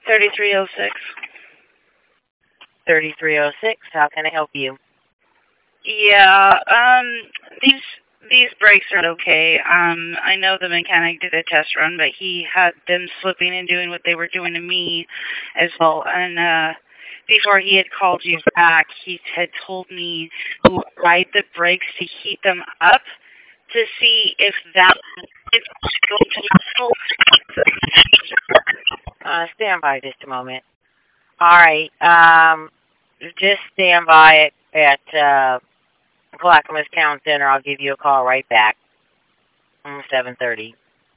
3306. 3306, how can I help you? Yeah, these brakes are okay. I know the mechanic did a test run, but he had them slipping and doing what they were doing to me as well. And before he had called you back, he had told me to ride the brakes to heat them up to see if that is going to help. Stand by just a moment. All right, just stand by at Clackamas Town Center. I'll give you a call right back. 7:30.